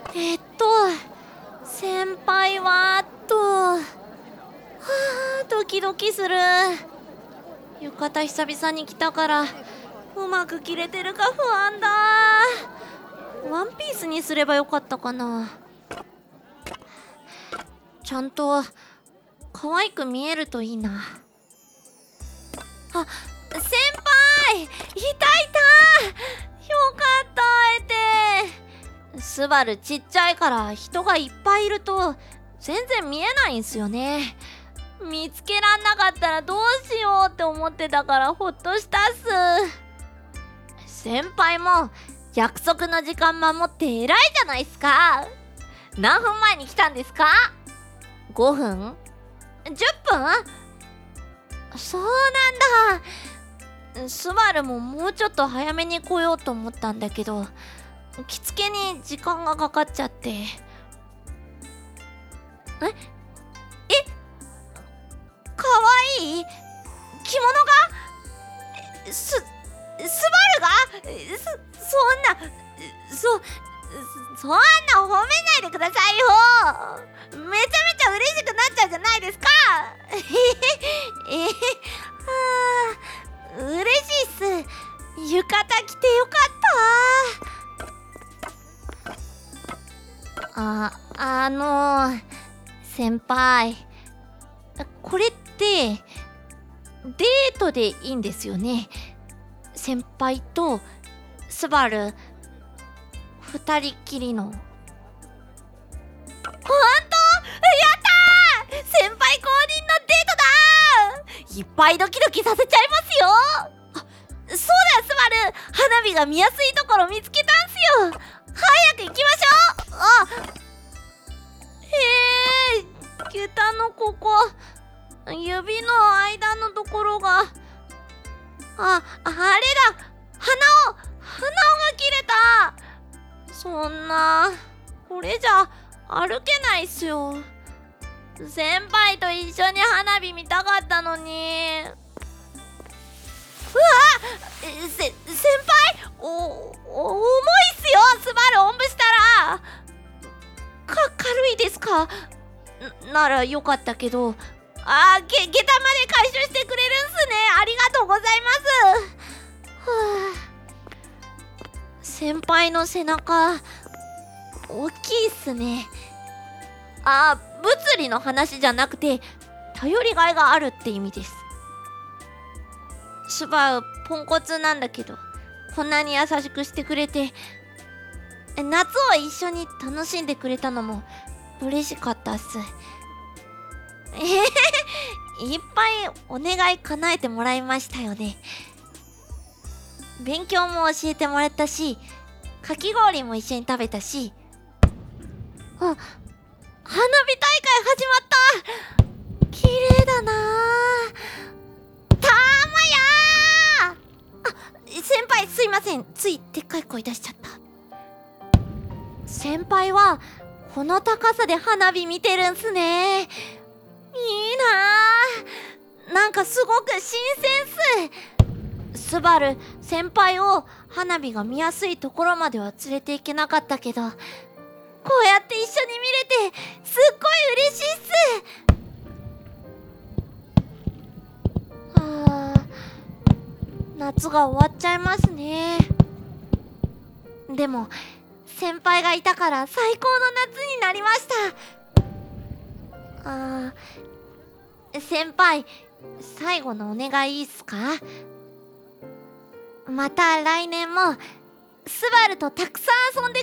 えっと先輩はドキドキする。浴衣久々に着たからうまく着れてるか不安だ。ワンピースにすればよかったかな。ちゃんと可愛く見えるといいな。あ、先輩いた。よかった、会えて。スバルちっちゃいから人がいっぱいいると全然見えないんすよね。見つけらんなかったらどうしようって思ってたからほっとしたっす。先輩も約束の時間守って偉いじゃないっすか。何分前に来たんですか？ 5 分？ 10 分？そうなんだ。スバルももうちょっと早めに来ようと思ったんだけど着付けに時間がかかっちゃって。かわいい着物がスバルがそんな褒めないでくださいよ。めちゃめちゃ嬉しくなっちゃうじゃないですか。嬉しいっす。浴衣着てよかった。先輩、これってデートでいいんですよね？先輩とスバル二人っきりの。ほんと？やったー！先輩公認のデートだー！いっぱいドキドキさせちゃいますよ。そうだよ、スバル、花火が見やすいところ見つけたんすよ。早く行きましょう。下駄のここ指の間のところがあれだ、鼻緒が切れた。そんなこれじゃ歩けないっすよ。先輩と一緒に花火見たかったのに。先輩重いっすよ。スバルおんぶしたら軽いですか？ならよかったけど。下駄まで回収してくれるんすね。ありがとうございます。先輩の背中大きいっすね。物理の話じゃなくて頼りがいがあるって意味です。スバルポンコツなんだけどこんなに優しくしてくれて、夏を一緒に楽しんでくれたのも嬉しかったっす。いっぱいお願い叶えてもらいましたよね。勉強も教えてもらったし、かき氷も一緒に食べたし。花火大会始まった。綺麗だなー。たまやー。先輩すいません、ついでっかい声出しちゃった。先輩はこの高さで花火見てるんすね。いいなー。なんかすごく新鮮っす。スバル先輩を花火が見やすいところまでは連れて行けなかったけど、こうやって一緒に見れてすっごい嬉しいっす。夏が終わっちゃいますね。でも先輩がいたから最高の夏になりました。先輩、最後のお願いいいっすか？また来年もスバルとたくさん遊んで